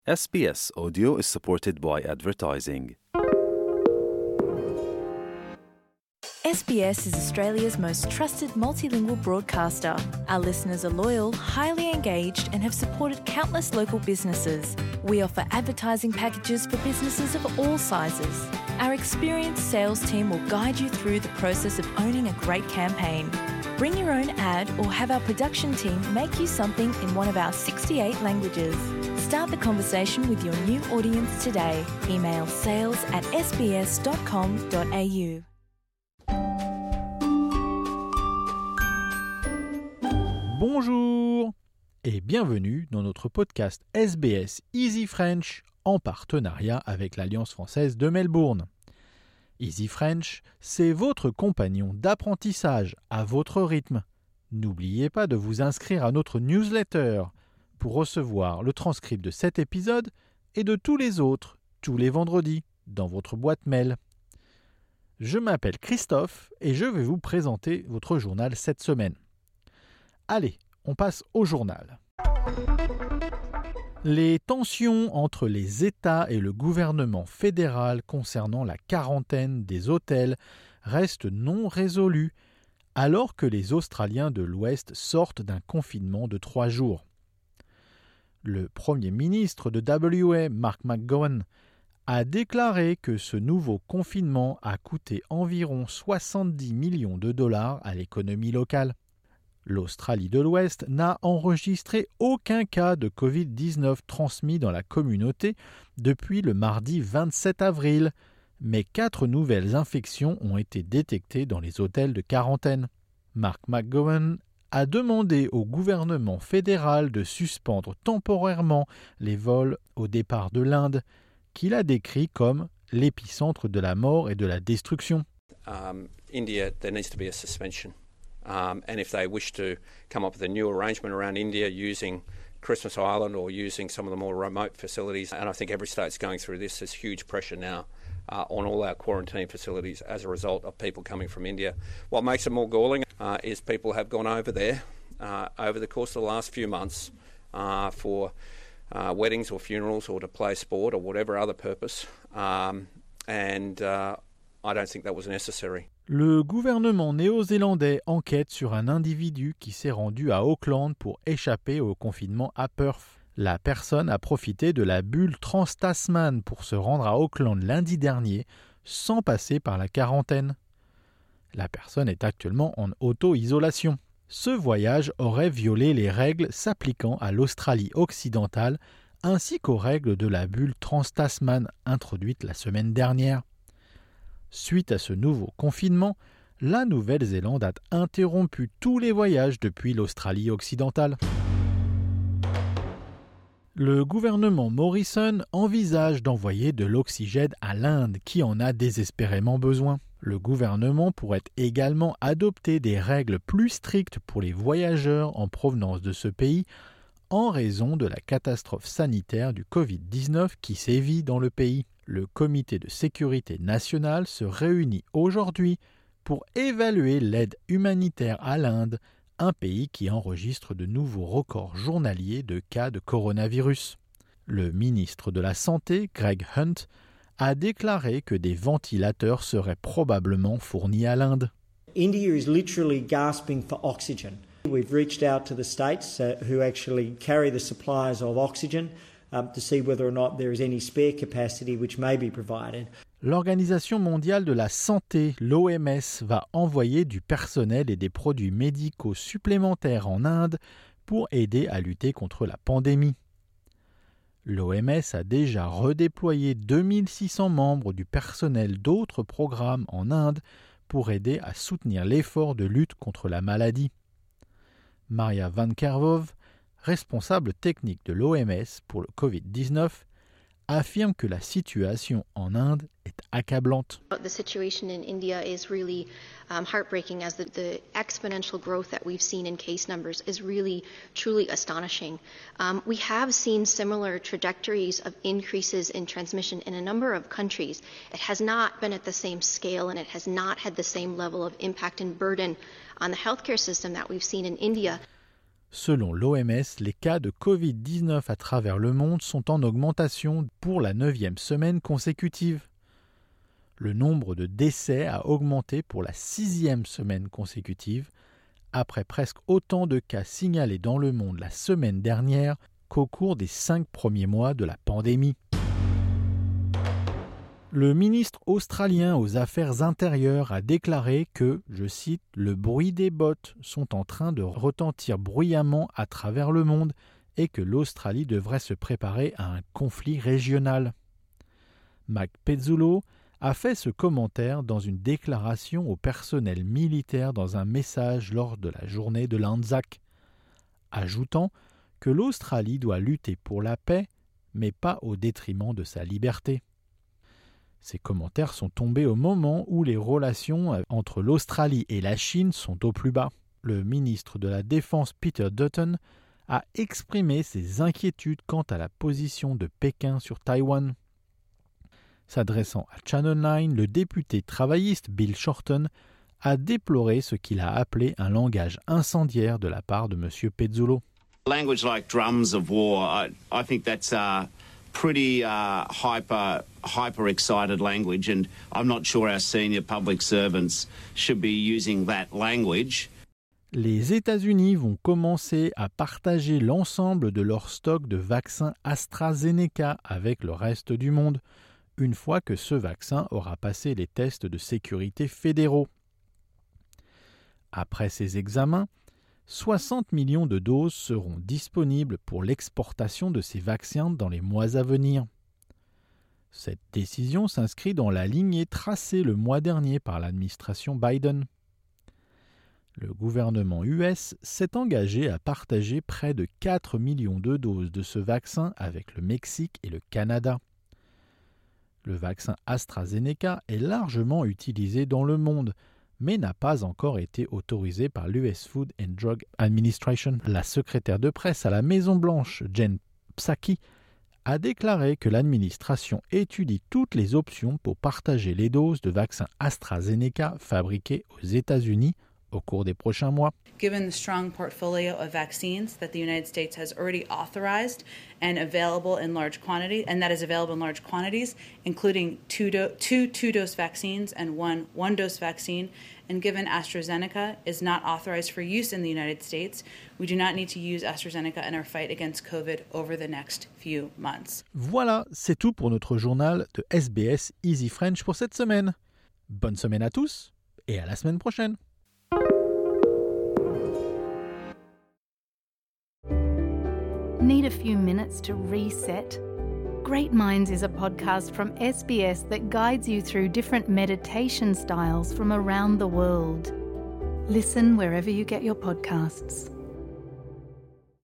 SBS Audio is supported by advertising. SBS is Australia's most trusted multilingual broadcaster. Our listeners are loyal, highly engaged, and have supported countless local businesses. We offer advertising packages for businesses of all sizes. Our experienced sales team will guide you through the process of owning a great campaign. Bring your own ad or have our production team make you something in one of our 68 languages. Start the conversation with your new audience today. Email sales@sbs.com.au. Bonjour et bienvenue dans notre podcast SBS Easy French en partenariat avec l'Alliance française de Melbourne. Easy French, c'est votre compagnon d'apprentissage à votre rythme. N'oubliez pas de vous inscrire à notre newsletter pour recevoir le transcript de cet épisode et de tous les autres, tous les vendredis, dans votre boîte mail. Je m'appelle Christophe et je vais vous présenter votre journal cette semaine. Allez, on passe au journal. Les tensions entre les États et le gouvernement fédéral concernant la quarantaine des hôtels restent non résolues alors que les Australiens de l'Ouest sortent d'un confinement de 3 jours. Le Premier ministre de WA, Mark McGowan, a déclaré que ce nouveau confinement a coûté environ 70 millions de dollars à l'économie locale. L'Australie de l'Ouest n'a enregistré aucun cas de Covid-19 transmis dans la communauté depuis le mardi 27 avril, mais 4 nouvelles infections ont été détectées dans les hôtels de quarantaine. Mark McGowan a demandé au gouvernement fédéral de suspendre temporairement les vols au départ de l'Inde, qu'il a décrit comme l'épicentre de la mort et de la destruction. India, there needs to be a suspension. And if they wish to come up with a new arrangement around India using Christmas Island or using some of the more remote facilities, and I think every state's going through this, there's huge pressure now on all our quarantine facilities as a result of people coming from India. What makes it more galling is people have gone over there over the course of the last few months for weddings or funerals or to play sport or whatever other purpose, and I don't think that was necessary. Le gouvernement néo-zélandais enquête sur un individu qui s'est rendu à Auckland pour échapper au confinement à Perth. La personne a profité de la bulle Trans-Tasman pour se rendre à Auckland lundi dernier sans passer par la quarantaine. La personne est actuellement en auto-isolation. Ce voyage aurait violé les règles s'appliquant à l'Australie occidentale ainsi qu'aux règles de la bulle Trans-Tasman introduite la semaine dernière. Suite à ce nouveau confinement, la Nouvelle-Zélande a interrompu tous les voyages depuis l'Australie occidentale. Le gouvernement Morrison envisage d'envoyer de l'oxygène à l'Inde qui en a désespérément besoin. Le gouvernement pourrait également adopter des règles plus strictes pour les voyageurs en provenance de ce pays en raison de la catastrophe sanitaire du Covid-19 qui sévit dans le pays. Le comité de sécurité nationale se réunit aujourd'hui pour évaluer l'aide humanitaire à l'Inde, un pays qui enregistre de nouveaux records journaliers de cas de coronavirus. Le ministre de la Santé, Greg Hunt, a déclaré que des ventilateurs seraient probablement fournis à l'Inde. India is literally gasping for oxygen. We've reached out to the states who actually carry the supplies of oxygen to see whether or not there is any spare capacity which may be provided. L'Organisation mondiale de la santé, l'OMS, va envoyer du personnel et des produits médicaux supplémentaires en Inde pour aider à lutter contre la pandémie. L'OMS a déjà redéployé 2600 membres du personnel d'autres programmes en Inde pour aider à soutenir l'effort de lutte contre la maladie. Maria Van Kerkhove, responsable technique de l'OMS pour le Covid-19, affirme que la situation en Inde est accablante. The situation in India is really heartbreaking as the exponential growth that we've seen in case numbers is really truly astonishing. We have seen similar trajectories of increases in transmission in a number of countries. It has not been at the same scale and it has not had the same level of impact and burden on the healthcare system that we've seen in India. Selon l'OMS, les cas de Covid-19 à travers le monde sont en augmentation pour la 9e semaine consécutive. Le nombre de décès a augmenté pour la 6e semaine consécutive, après presque autant de cas signalés dans le monde la semaine dernière qu'au cours des 5 premiers mois de la pandémie. Le ministre australien aux Affaires intérieures a déclaré que, je cite, « le bruit des bottes sont en train de retentir bruyamment à travers le monde et que l'Australie devrait se préparer à un conflit régional ». Mike Pezzullo a fait ce commentaire dans une déclaration au personnel militaire dans un message lors de la journée de l'Anzac, ajoutant que l'Australie doit lutter pour la paix, mais pas au détriment de sa liberté. Ces commentaires sont tombés au moment où les relations entre l'Australie et la Chine sont au plus bas. Le ministre de la Défense Peter Dutton a exprimé ses inquiétudes quant à la position de Pékin sur Taïwan. S'adressant à Channel 9, le député travailliste Bill Shorten a déploré ce qu'il a appelé un langage incendiaire de la part de M. Pezzullo. Language like drums of war, I think that's pretty hyper excited language, and I'm not sure our senior public servants should be using that language. Les États-Unis vont commencer à partager l'ensemble de leur stock de vaccins AstraZeneca avec le reste du monde, une fois que ce vaccin aura passé les tests de sécurité fédéraux. Après ces examens, 60 millions de doses seront disponibles pour l'exportation de ces vaccins dans les mois à venir. Cette décision s'inscrit dans la lignée tracée le mois dernier par l'administration Biden. Le gouvernement US s'est engagé à partager près de 4 millions de doses de ce vaccin avec le Mexique et le Canada. Le vaccin AstraZeneca est largement utilisé dans le monde, mais n'a pas encore été autorisé par l'US Food and Drug Administration. La secrétaire de presse à la Maison-Blanche, Jen Psaki, a déclaré que l'administration étudie toutes les options pour partager les doses de vaccins AstraZeneca fabriqués aux États-Unis au cours des prochains mois. Given the strong portfolio of vaccines that the United States has already authorized and available in large quantities, and that is available in large quantities, including two-dose vaccines and one-dose vaccine, and given AstraZeneca is not authorized for use in the United States, we do not need to use AstraZeneca in our fight against COVID over the next few months. Voilà, c'est tout pour notre journal de SBS Easy French pour cette semaine. Bonne semaine à tous et à la semaine prochaine. Need a few minutes to reset? Great Minds is a podcast from SBS that guides you through different meditation styles from around the world. Listen wherever you get your podcasts.